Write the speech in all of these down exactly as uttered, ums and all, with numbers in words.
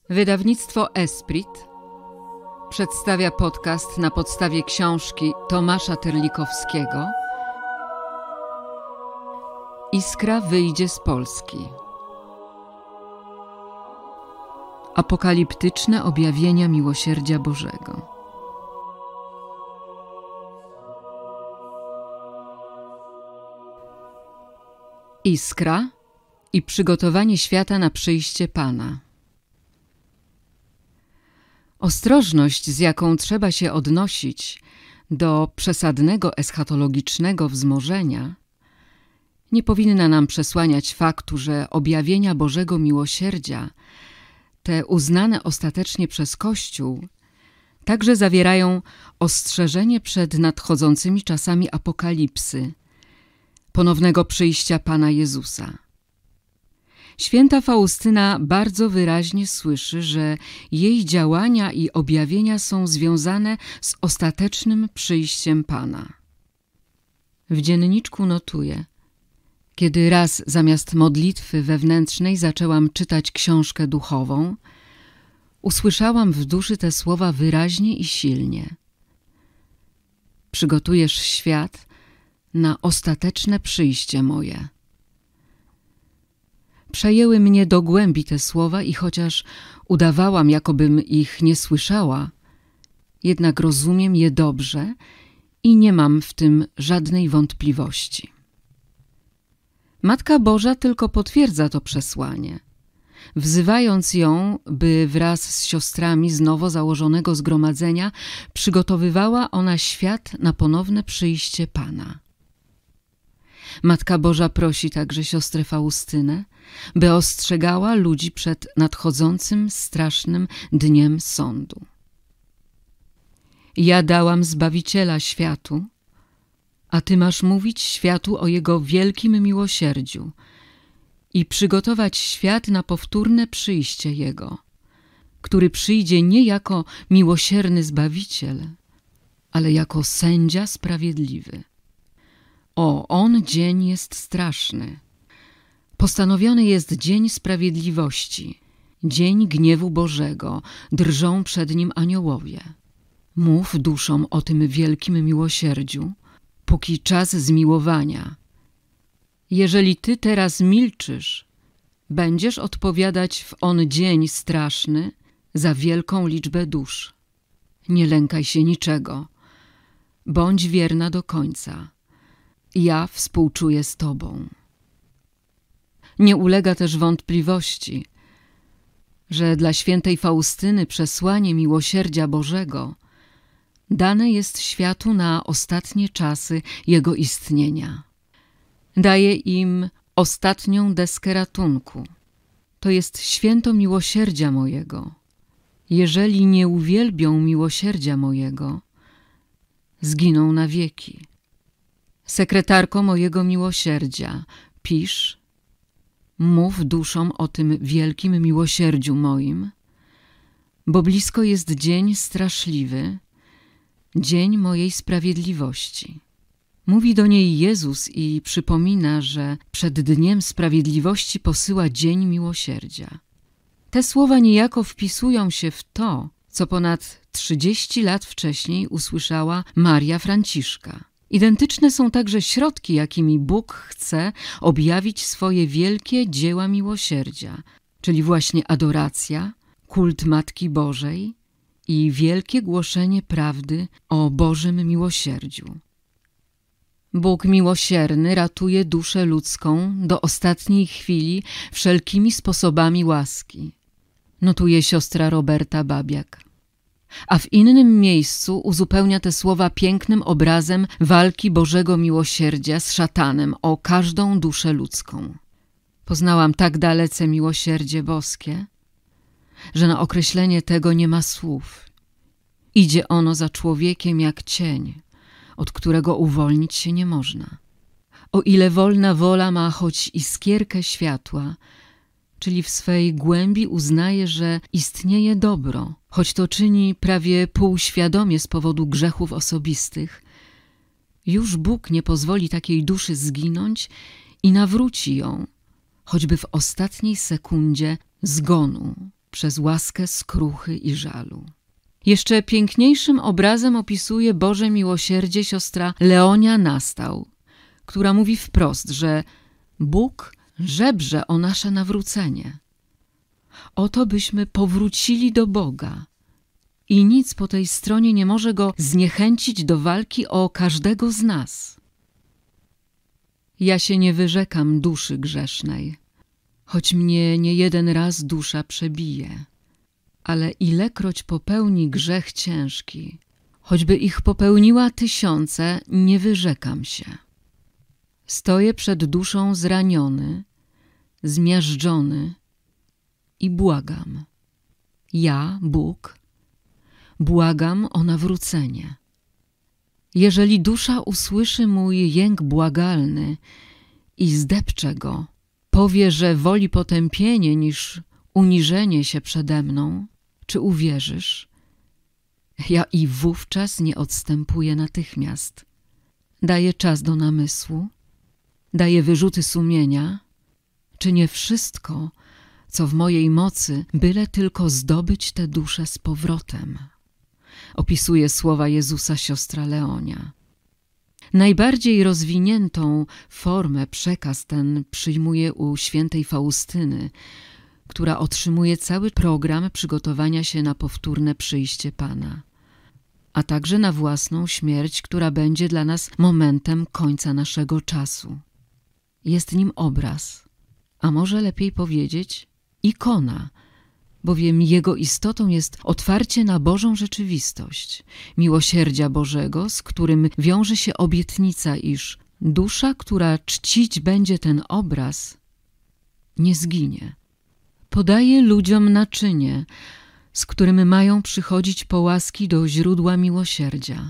Wydawnictwo Esprit przedstawia podcast na podstawie książki Tomasza Terlikowskiego Iskra wyjdzie z Polski. Apokaliptyczne objawienia miłosierdzia Bożego. Iskra i przygotowanie świata na przyjście Pana. Ostrożność, z jaką trzeba się odnosić do przesadnego eschatologicznego wzmożenia, nie powinna nam przesłaniać faktu, że objawienia Bożego miłosierdzia, te uznane ostatecznie przez Kościół, także zawierają ostrzeżenie przed nadchodzącymi czasami apokalipsy, ponownego przyjścia Pana Jezusa. Święta Faustyna bardzo wyraźnie słyszy, że jej działania i objawienia są związane z ostatecznym przyjściem Pana. W dzienniczku notuje: kiedy raz zamiast modlitwy wewnętrznej zaczęłam czytać książkę duchową, usłyszałam w duszy te słowa wyraźnie i silnie. Przygotujesz świat na ostateczne przyjście moje. Przejęły mnie do głębi te słowa i chociaż udawałam, jakobym ich nie słyszała, jednak rozumiem je dobrze i nie mam w tym żadnej wątpliwości. Matka Boża tylko potwierdza to przesłanie, wzywając ją, by wraz z siostrami z nowo założonego zgromadzenia przygotowywała ona świat na ponowne przyjście Pana. Matka Boża prosi także siostrę Faustynę, by ostrzegała ludzi przed nadchodzącym strasznym dniem sądu. Ja dałam Zbawiciela światu, a ty masz mówić światu o Jego wielkim miłosierdziu i przygotować świat na powtórne przyjście Jego, który przyjdzie nie jako miłosierny Zbawiciel, ale jako sędzia sprawiedliwy. O, on dzień jest straszny. Postanowiony jest dzień sprawiedliwości, dzień gniewu Bożego, drżą przed nim aniołowie. Mów duszom o tym wielkim miłosierdziu, póki czas zmiłowania. Jeżeli ty teraz milczysz, będziesz odpowiadać w on dzień straszny za wielką liczbę dusz. Nie lękaj się niczego, bądź wierna do końca. Ja współczuję z tobą. Nie ulega też wątpliwości, że dla świętej Faustyny przesłanie miłosierdzia Bożego dane jest światu na ostatnie czasy jego istnienia. Daje im ostatnią deskę ratunku. To jest święto miłosierdzia mojego. Jeżeli nie uwielbią miłosierdzia mojego, zginą na wieki. Sekretarko mojego miłosierdzia, pisz, mów duszom o tym wielkim miłosierdziu moim, bo blisko jest dzień straszliwy, dzień mojej sprawiedliwości. Mówi do niej Jezus i przypomina, że przed dniem sprawiedliwości posyła dzień miłosierdzia. Te słowa niejako wpisują się w to, co ponad trzydzieści lat wcześniej usłyszała Maria Franciszka. Identyczne są także środki, jakimi Bóg chce objawić swoje wielkie dzieła miłosierdzia, czyli właśnie adoracja, kult Matki Bożej i wielkie głoszenie prawdy o Bożym miłosierdziu. Bóg miłosierny ratuje duszę ludzką do ostatniej chwili wszelkimi sposobami łaski, notuje siostra Roberta Babiak. A w innym miejscu uzupełnia te słowa pięknym obrazem walki Bożego miłosierdzia z szatanem o każdą duszę ludzką. Poznałam tak dalece miłosierdzie boskie, że na określenie tego nie ma słów. Idzie ono za człowiekiem jak cień, od którego uwolnić się nie można. O ile wolna wola ma choć iskierkę światła, czyli w swej głębi uznaje, że istnieje dobro, choć to czyni prawie półświadomie z powodu grzechów osobistych, już Bóg nie pozwoli takiej duszy zginąć i nawróci ją, choćby w ostatniej sekundzie zgonu, przez łaskę skruchy i żalu. Jeszcze piękniejszym obrazem opisuje Boże miłosierdzie siostra Leonia Nastał, która mówi wprost, że Bóg żebrze o nasze nawrócenie. Oto byśmy powrócili do Boga i nic po tej stronie nie może Go zniechęcić do walki o każdego z nas. Ja się nie wyrzekam duszy grzesznej, choć mnie nie jeden raz dusza przebije, ale ilekroć popełni grzech ciężki, choćby ich popełniła tysiące, nie wyrzekam się. Stoję przed duszą zraniony, zmiażdżony i błagam. Ja, Bóg, błagam o nawrócenie. Jeżeli dusza usłyszy mój jęk błagalny i zdepcze go, powie, że woli potępienie niż uniżenie się przede mną, czy uwierzysz? Ja i wówczas nie odstępuję natychmiast. Daję czas do namysłu, daję wyrzuty sumienia, czynię wszystko, co w mojej mocy, byle tylko zdobyć tę duszę z powrotem. Opisuje słowa Jezusa siostra Leonia. Najbardziej rozwiniętą formę przekaz ten przyjmuje u świętej Faustyny, która otrzymuje cały program przygotowania się na powtórne przyjście Pana, a także na własną śmierć, która będzie dla nas momentem końca naszego czasu. Jest nim obraz, a może lepiej powiedzieć ikona, bowiem jego istotą jest otwarcie na Bożą rzeczywistość, miłosierdzia Bożego, z którym wiąże się obietnica, iż dusza, która czcić będzie ten obraz, nie zginie. Podaje ludziom naczynie, z którym mają przychodzić po łaski do źródła miłosierdzia.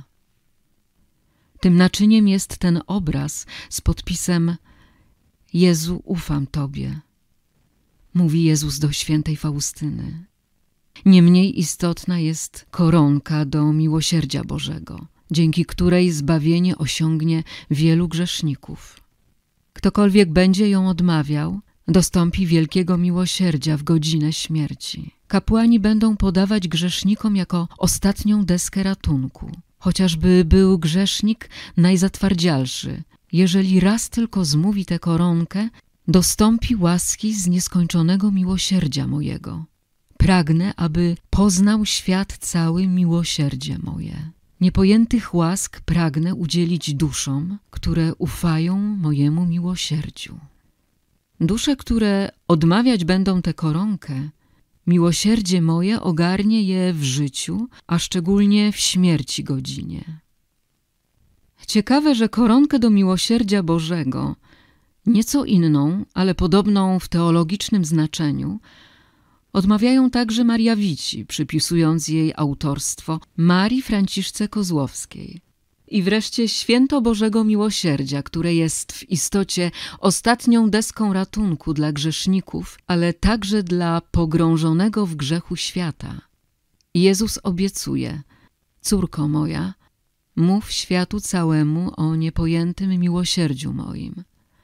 Tym naczyniem jest ten obraz z podpisem Jezu, ufam Tobie, mówi Jezus do świętej Faustyny. Niemniej istotna jest koronka do miłosierdzia Bożego, dzięki której zbawienie osiągnie wielu grzeszników. Ktokolwiek będzie ją odmawiał, dostąpi wielkiego miłosierdzia w godzinę śmierci. Kapłani będą podawać grzesznikom jako ostatnią deskę ratunku. Chociażby był grzesznik najzatwardzialszy, jeżeli raz tylko zmówi tę koronkę, dostąpi łaski z nieskończonego miłosierdzia mojego. Pragnę, aby poznał świat cały miłosierdzie moje. Niepojętych łask pragnę udzielić duszom, które ufają mojemu miłosierdziu. Dusze, które odmawiać będą tę koronkę, miłosierdzie moje ogarnie je w życiu, a szczególnie w śmierci godzinie. Ciekawe, że koronkę do miłosierdzia Bożego, nieco inną, ale podobną w teologicznym znaczeniu, odmawiają także Mariawici, przypisując jej autorstwo Marii Franciszce Kozłowskiej. I wreszcie święto Bożego Miłosierdzia, które jest w istocie ostatnią deską ratunku dla grzeszników, ale także dla pogrążonego w grzechu świata. Jezus obiecuje: córko moja, mów światu całemu o niepojętym miłosierdziu moim.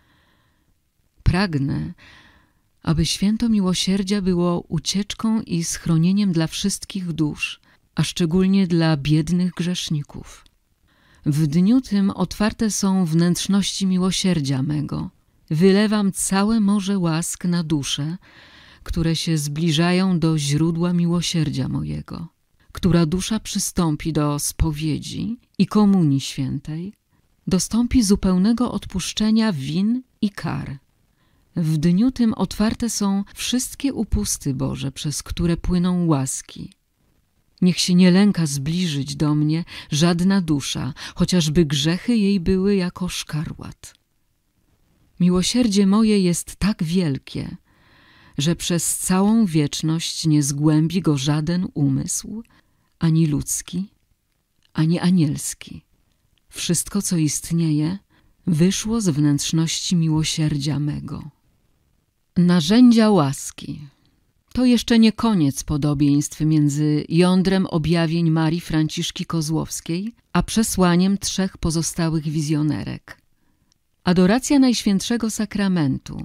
Pragnę, aby święto miłosierdzia było ucieczką i schronieniem dla wszystkich dusz, a szczególnie dla biednych grzeszników. W dniu tym otwarte są wnętrzności miłosierdzia mego. Wylewam całe morze łask na dusze, które się zbliżają do źródła miłosierdzia mojego. Która dusza przystąpi do spowiedzi i komunii świętej, dostąpi zupełnego odpuszczenia win i kar. W dniu tym otwarte są wszystkie upusty Boże, przez które płyną łaski. Niech się nie lęka zbliżyć do mnie żadna dusza, chociażby grzechy jej były jako szkarłat. Miłosierdzie moje jest tak wielkie, że przez całą wieczność nie zgłębi go żaden umysł, ani ludzki, ani anielski. Wszystko, co istnieje, wyszło z wnętrzności miłosierdzia mego. Narzędzia łaski. To jeszcze nie koniec podobieństw między jądrem objawień Marii Franciszki Kozłowskiej a przesłaniem trzech pozostałych wizjonerek. Adoracja Najświętszego Sakramentu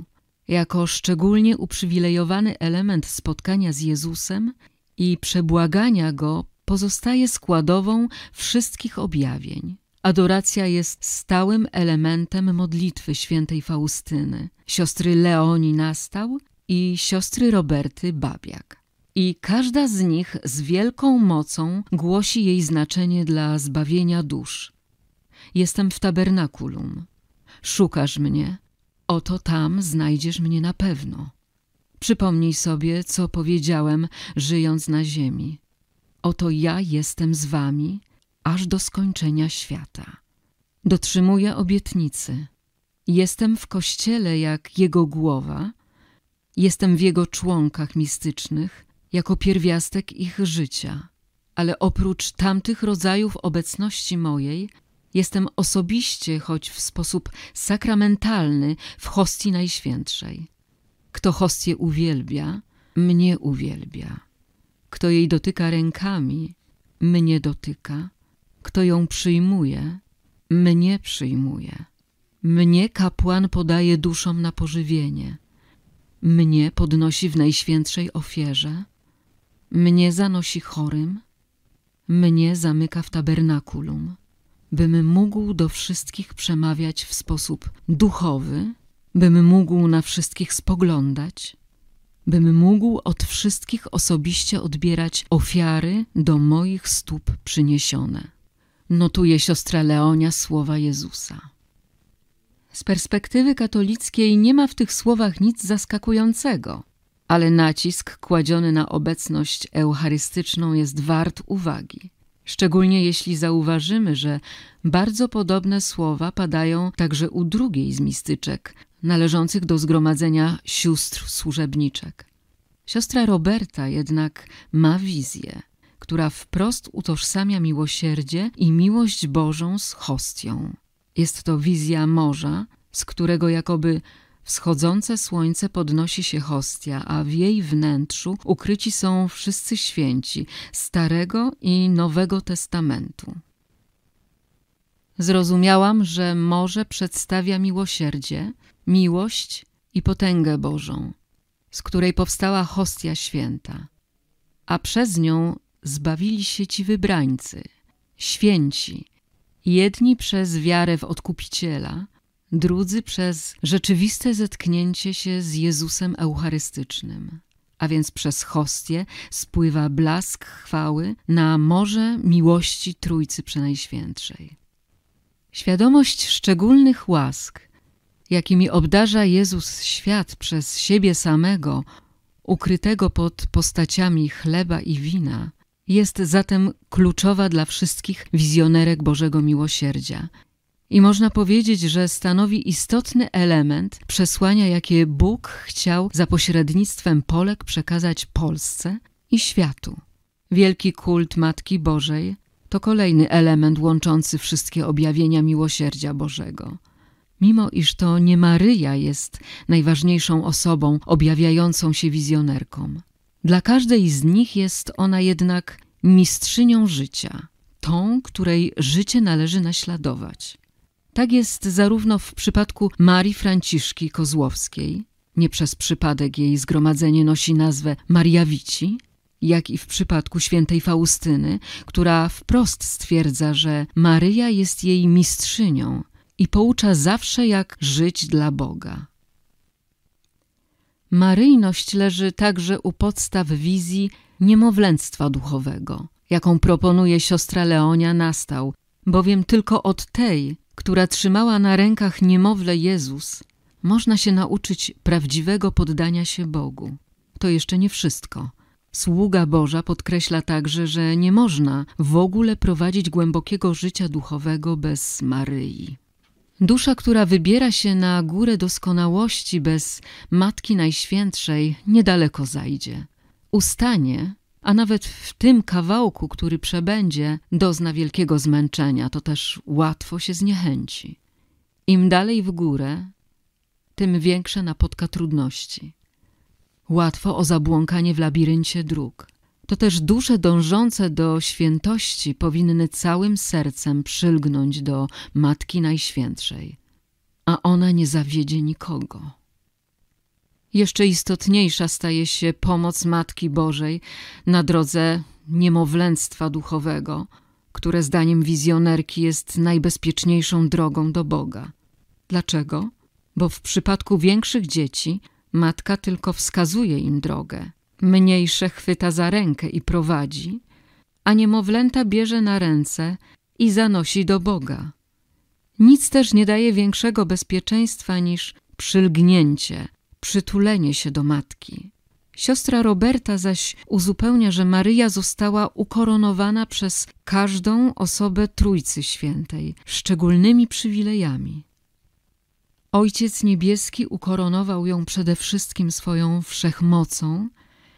jako szczególnie uprzywilejowany element spotkania z Jezusem i przebłagania Go pozostaje składową wszystkich objawień. Adoracja jest stałym elementem modlitwy świętej Faustyny, siostry Leonii Nastał i siostry Roberty Babiak. I każda z nich z wielką mocą głosi jej znaczenie dla zbawienia dusz. Jestem w tabernakulum. Szukasz mnie. Oto tam znajdziesz mnie na pewno. Przypomnij sobie, co powiedziałem, żyjąc na ziemi. Oto ja jestem z wami, aż do skończenia świata. Dotrzymuję obietnicy. Jestem w Kościele jak Jego głowa, jestem w Jego członkach mistycznych, jako pierwiastek ich życia. Ale oprócz tamtych rodzajów obecności mojej, jestem osobiście, choć w sposób sakramentalny, w hostii Najświętszej. Kto hostię uwielbia, mnie uwielbia. Kto jej dotyka rękami, mnie dotyka. Kto ją przyjmuje, mnie przyjmuje. Mnie kapłan podaje duszom na pożywienie. Mnie podnosi w najświętszej ofierze. Mnie zanosi chorym. Mnie zamyka w tabernakulum, bym mógł do wszystkich przemawiać w sposób duchowy, bym mógł na wszystkich spoglądać, bym mógł od wszystkich osobiście odbierać ofiary do moich stóp przyniesione. Notuje siostra Leonia słowa Jezusa. Z perspektywy katolickiej nie ma w tych słowach nic zaskakującego, ale nacisk kładziony na obecność eucharystyczną jest wart uwagi. Szczególnie jeśli zauważymy, że bardzo podobne słowa padają także u drugiej z mistyczek, należących do zgromadzenia sióstr służebniczek. Siostra Roberta jednak ma wizję, która wprost utożsamia miłosierdzie i miłość Bożą z hostią. Jest to wizja morza, z którego jakoby wschodzące słońce podnosi się hostia, a w jej wnętrzu ukryci są wszyscy święci Starego i Nowego Testamentu. Zrozumiałam, że morze przedstawia miłosierdzie, miłość i potęgę Bożą, z której powstała hostia święta, a przez nią zbawili się ci wybrańcy, święci, jedni przez wiarę w Odkupiciela, drudzy przez rzeczywiste zetknięcie się z Jezusem Eucharystycznym, a więc przez hostię spływa blask chwały na morze miłości Trójcy Przenajświętszej. Świadomość szczególnych łask, jakimi obdarza Jezus świat przez siebie samego, ukrytego pod postaciami chleba i wina, jest zatem kluczowa dla wszystkich wizjonerek Bożego Miłosierdzia i można powiedzieć, że stanowi istotny element przesłania, jakie Bóg chciał za pośrednictwem Polek przekazać Polsce i światu. Wielki kult Matki Bożej to kolejny element łączący wszystkie objawienia miłosierdzia Bożego. Mimo iż to nie Maryja jest najważniejszą osobą objawiającą się wizjonerkom, dla każdej z nich jest ona jednak mistrzynią życia, tą, której życie należy naśladować. Tak jest zarówno w przypadku Marii Franciszki Kozłowskiej, nie przez przypadek jej zgromadzenie nosi nazwę Mariawici, jak i w przypadku świętej Faustyny, która wprost stwierdza, że Maryja jest jej mistrzynią i poucza zawsze, jak żyć dla Boga. Maryjność leży także u podstaw wizji niemowlęctwa duchowego, jaką proponuje siostra Leonia Nastał, bowiem tylko od tej, która trzymała na rękach niemowlę Jezus, można się nauczyć prawdziwego poddania się Bogu. To jeszcze nie wszystko. Sługa Boża podkreśla także, że nie można w ogóle prowadzić głębokiego życia duchowego bez Maryi. Dusza, która wybiera się na górę doskonałości bez Matki Najświętszej, niedaleko zajdzie. Ustanie, a nawet w tym kawałku, który przebędzie, dozna wielkiego zmęczenia, to też łatwo się zniechęci. Im dalej w górę, tym większe napotka trudności. Łatwo o zabłąkanie w labiryncie dróg. To też dusze dążące do świętości powinny całym sercem przylgnąć do Matki Najświętszej, a ona nie zawiedzie nikogo. Jeszcze istotniejsza staje się pomoc Matki Bożej na drodze niemowlęctwa duchowego, które zdaniem wizjonerki jest najbezpieczniejszą drogą do Boga. Dlaczego? Bo w przypadku większych dzieci matka tylko wskazuje im drogę, mniejsze chwyta za rękę i prowadzi, a niemowlęta bierze na ręce i zanosi do Boga. Nic też nie daje większego bezpieczeństwa niż przylgnięcie, przytulenie się do matki. Siostra Roberta zaś uzupełnia, że Maryja została ukoronowana przez każdą osobę Trójcy Świętej szczególnymi przywilejami. Ojciec Niebieski ukoronował ją przede wszystkim swoją wszechmocą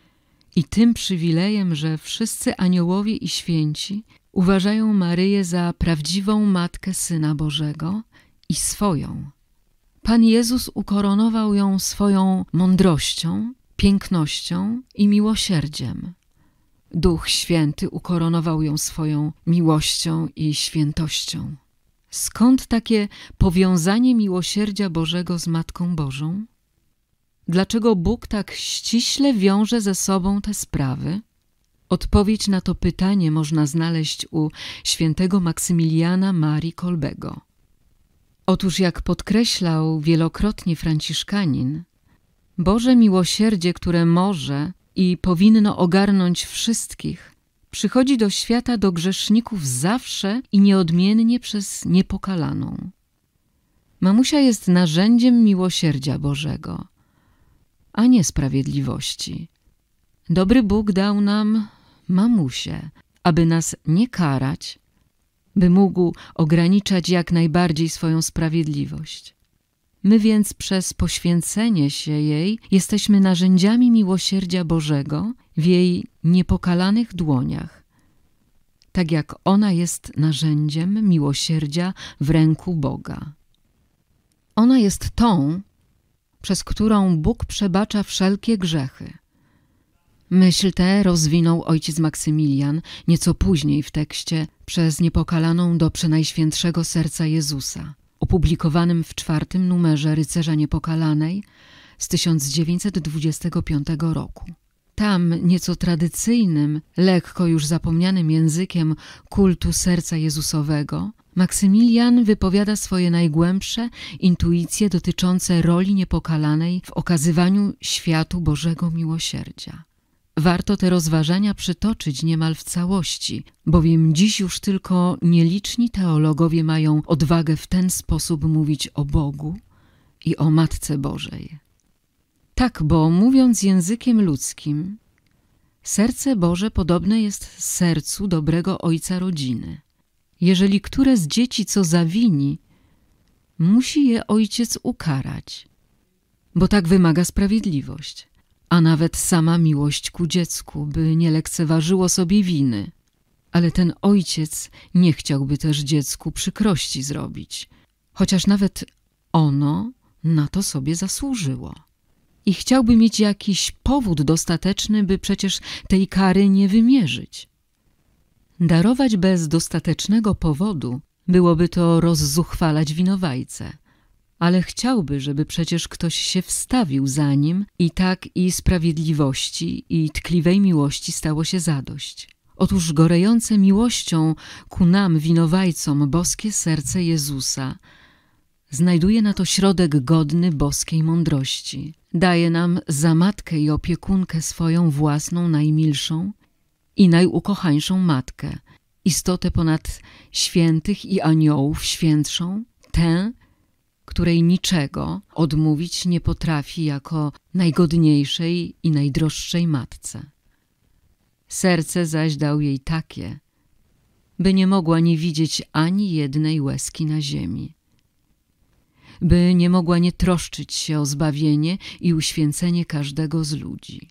i tym przywilejem, że wszyscy aniołowie i święci uważają Maryję za prawdziwą Matkę Syna Bożego i swoją. Pan Jezus ukoronował ją swoją mądrością, pięknością i miłosierdziem. Duch Święty ukoronował ją swoją miłością i świętością. Skąd takie powiązanie miłosierdzia Bożego z Matką Bożą? Dlaczego Bóg tak ściśle wiąże ze sobą te sprawy? Odpowiedź na to pytanie można znaleźć u świętego Maksymiliana Marii Kolbego. Otóż, jak podkreślał wielokrotnie Franciszkanin, Boże miłosierdzie, które może i powinno ogarnąć wszystkich, przychodzi do świata do grzeszników zawsze i nieodmiennie przez niepokalaną. Mamusia jest narzędziem miłosierdzia Bożego, a nie sprawiedliwości. Dobry Bóg dał nam mamusię, aby nas nie karać, by mógł ograniczać jak najbardziej swoją sprawiedliwość. My więc przez poświęcenie się jej jesteśmy narzędziami miłosierdzia Bożego w jej niepokalanych dłoniach, tak jak ona jest narzędziem miłosierdzia w ręku Boga. Ona jest tą, przez którą Bóg przebacza wszelkie grzechy. Myśl tę rozwinął ojciec Maksymilian nieco później w tekście przez niepokalaną do Przenajświętszego Serca Jezusa, opublikowanym w czwartym numerze Rycerza Niepokalanej z tysiąc dziewięćset dwudziestego piątego roku. Tam nieco tradycyjnym, lekko już zapomnianym językiem kultu Serca Jezusowego Maksymilian wypowiada swoje najgłębsze intuicje dotyczące roli niepokalanej w okazywaniu światu Bożego miłosierdzia. Warto te rozważania przytoczyć niemal w całości, bowiem dziś już tylko nieliczni teologowie mają odwagę w ten sposób mówić o Bogu i o Matce Bożej. Tak, bo mówiąc językiem ludzkim, serce Boże podobne jest sercu dobrego ojca rodziny. Jeżeli które z dzieci co zawini, musi je ojciec ukarać, bo tak wymaga sprawiedliwość, a nawet sama miłość ku dziecku, by nie lekceważyło sobie winy. Ale ten ojciec nie chciałby też dziecku przykrości zrobić, chociaż nawet ono na to sobie zasłużyło. I chciałby mieć jakiś powód dostateczny, by przecież tej kary nie wymierzyć. Darować bez dostatecznego powodu byłoby to rozzuchwalać winowajcę, ale chciałby, żeby przecież ktoś się wstawił za nim i tak i sprawiedliwości i tkliwej miłości stało się zadość. Otóż gorejące miłością ku nam, winowajcom, boskie serce Jezusa znajduje na to środek godny boskiej mądrości. Daje nam za matkę i opiekunkę swoją własną najmilszą i najukochańszą matkę, istotę ponad świętych i aniołów świętszą, tę, której niczego odmówić nie potrafi jako najgodniejszej i najdroższej matce. Serce zaś dał jej takie, by nie mogła nie widzieć ani jednej łezki na ziemi, by nie mogła nie troszczyć się o zbawienie i uświęcenie każdego z ludzi.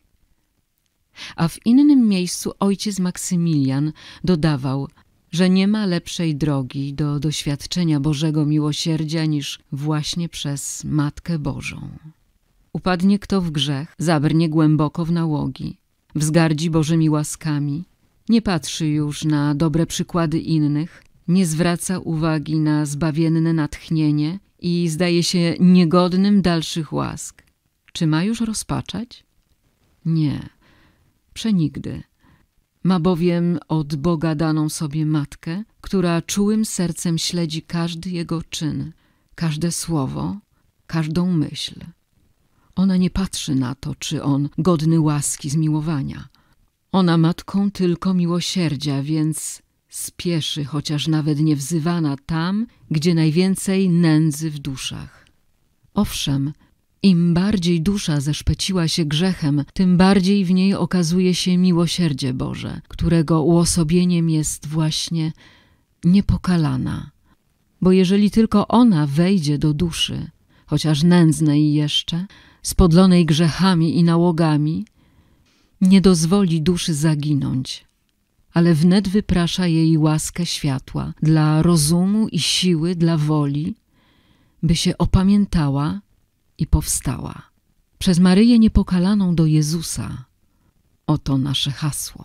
A w innym miejscu ojciec Maksymilian dodawał, że nie ma lepszej drogi do doświadczenia Bożego miłosierdzia niż właśnie przez Matkę Bożą. Upadnie kto w grzech, zabrnie głęboko w nałogi, wzgardzi Bożymi łaskami, nie patrzy już na dobre przykłady innych, nie zwraca uwagi na zbawienne natchnienie i zdaje się niegodnym dalszych łask. Czy ma już rozpaczać? Nie, przenigdy. Ma bowiem od Boga daną sobie matkę, która czułym sercem śledzi każdy jego czyn, każde słowo, każdą myśl. Ona nie patrzy na to, czy on godny łaski zmiłowania. Ona matką tylko miłosierdzia, więc spieszy, chociaż nawet nie wzywana tam, gdzie najwięcej nędzy w duszach. Owszem, im bardziej dusza zeszpeciła się grzechem, tym bardziej w niej okazuje się miłosierdzie Boże, którego uosobieniem jest właśnie niepokalana. Bo jeżeli tylko ona wejdzie do duszy, chociaż nędznej jeszcze, spodlonej grzechami i nałogami, nie dozwoli duszy zaginąć, ale wnet wyprasza jej łaskę światła dla rozumu i siły, dla woli, by się opamiętała i powstała. Przez Maryję niepokalaną do Jezusa. Oto nasze hasło.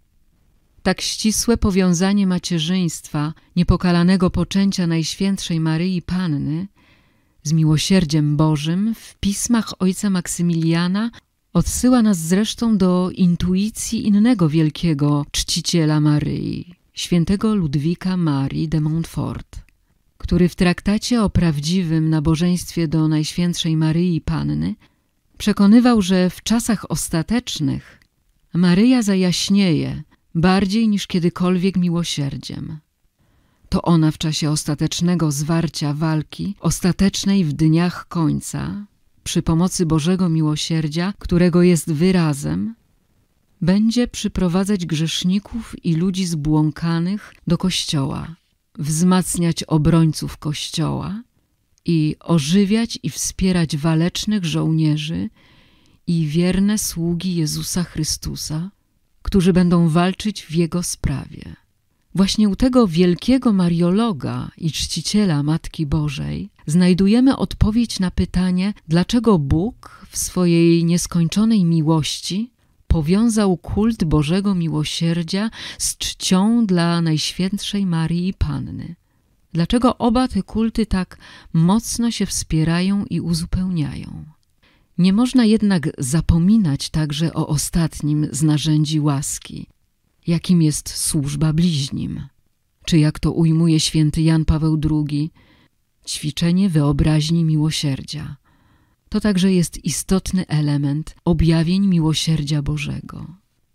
Tak ścisłe powiązanie macierzyństwa, niepokalanego poczęcia Najświętszej Maryi Panny z miłosierdziem Bożym w pismach ojca Maksymiliana odsyła nas zresztą do intuicji innego wielkiego czciciela Maryi, świętego Ludwika Marii de Montfort, który w traktacie o prawdziwym nabożeństwie do Najświętszej Maryi Panny przekonywał, że w czasach ostatecznych Maryja zajaśnieje bardziej niż kiedykolwiek miłosierdziem. To ona w czasie ostatecznego zwarcia walki, ostatecznej w dniach końca, przy pomocy Bożego miłosierdzia, którego jest wyrazem, będzie przyprowadzać grzeszników i ludzi zbłąkanych do Kościoła, wzmacniać obrońców Kościoła i ożywiać i wspierać walecznych żołnierzy i wierne sługi Jezusa Chrystusa, którzy będą walczyć w Jego sprawie. Właśnie u tego wielkiego mariologa i czciciela Matki Bożej znajdujemy odpowiedź na pytanie, dlaczego Bóg w swojej nieskończonej miłości powiązał kult Bożego Miłosierdzia z czcią dla Najświętszej Maryi Panny. Dlaczego oba te kulty tak mocno się wspierają i uzupełniają? Nie można jednak zapominać także o ostatnim z narzędzi łaski, jakim jest służba bliźnim, czy jak to ujmuje święty Jan Paweł drugi, ćwiczenie wyobraźni miłosierdzia. To także jest istotny element objawień miłosierdzia Bożego.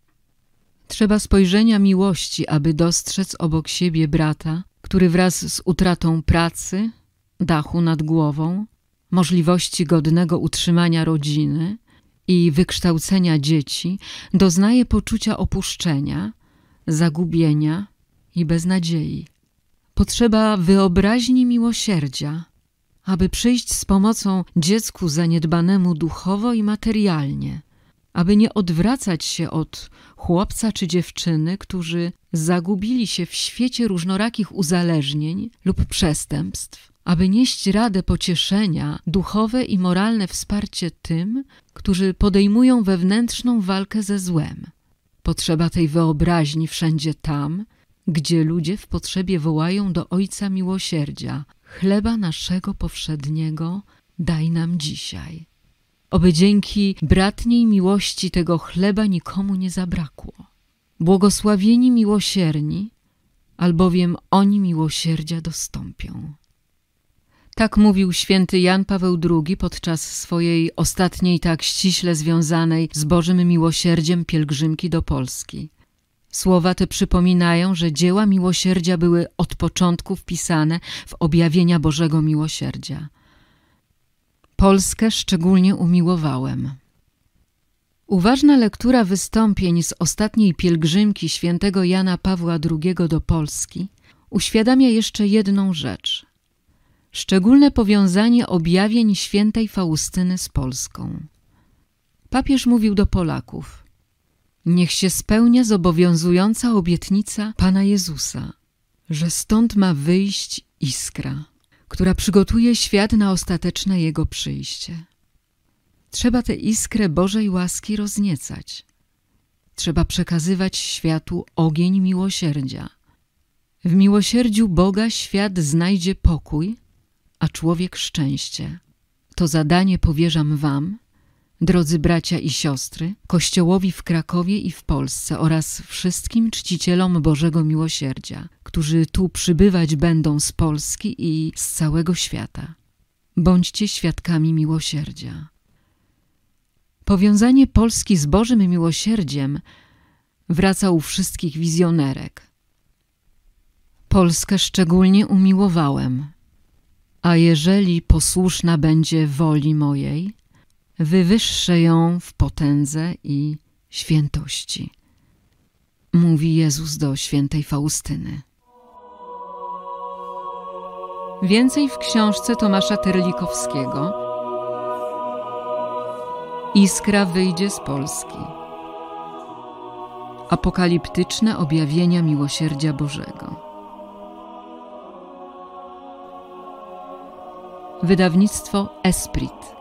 Trzeba spojrzenia miłości, aby dostrzec obok siebie brata, który wraz z utratą pracy, dachu nad głową, możliwości godnego utrzymania rodziny i wykształcenia dzieci doznaje poczucia opuszczenia, zagubienia i beznadziei. Potrzeba wyobraźni miłosierdzia, aby przyjść z pomocą dziecku zaniedbanemu duchowo i materialnie, aby nie odwracać się od chłopca czy dziewczyny, którzy zagubili się w świecie różnorakich uzależnień lub przestępstw, aby nieść radę pocieszenia, duchowe i moralne wsparcie tym, którzy podejmują wewnętrzną walkę ze złem. Potrzeba tej wyobraźni wszędzie tam, gdzie ludzie w potrzebie wołają do Ojca Miłosierdzia: chleba naszego powszedniego daj nam dzisiaj. Oby dzięki bratniej miłości tego chleba nikomu nie zabrakło. Błogosławieni miłosierni, albowiem oni miłosierdzia dostąpią. Tak mówił święty Jan Paweł drugi podczas swojej ostatniej tak ściśle związanej z Bożym miłosierdziem pielgrzymki do Polski. Słowa te przypominają, że dzieła miłosierdzia były od początku wpisane w objawienia Bożego miłosierdzia. Polskę szczególnie umiłowałem. Uważna lektura wystąpień z ostatniej pielgrzymki świętego Jana Pawła drugiego do Polski uświadamia jeszcze jedną rzecz. Szczególne powiązanie objawień świętej Faustyny z Polską. Papież mówił do Polaków: niech się spełnia zobowiązująca obietnica Pana Jezusa, że stąd ma wyjść iskra, która przygotuje świat na ostateczne Jego przyjście. Trzeba tę iskrę Bożej łaski rozniecać. Trzeba przekazywać światu ogień miłosierdzia. W miłosierdziu Boga świat znajdzie pokój, a człowiek szczęście. To zadanie powierzam wam, Drodzy bracia i siostry, Kościołowi w Krakowie i w Polsce oraz wszystkim czcicielom Bożego Miłosierdzia, którzy tu przybywać będą z Polski i z całego świata. Bądźcie świadkami miłosierdzia. Powiązanie Polski z Bożym Miłosierdziem wraca u wszystkich wizjonerek. Polskę szczególnie umiłowałem, a jeżeli posłuszna będzie woli mojej, wywyższę ją w potędze i świętości, mówi Jezus do świętej Faustyny. Więcej w książce Tomasza Terlikowskiego Iskra wyjdzie z Polski. Apokaliptyczne objawienia miłosierdzia Bożego. Wydawnictwo Esprit.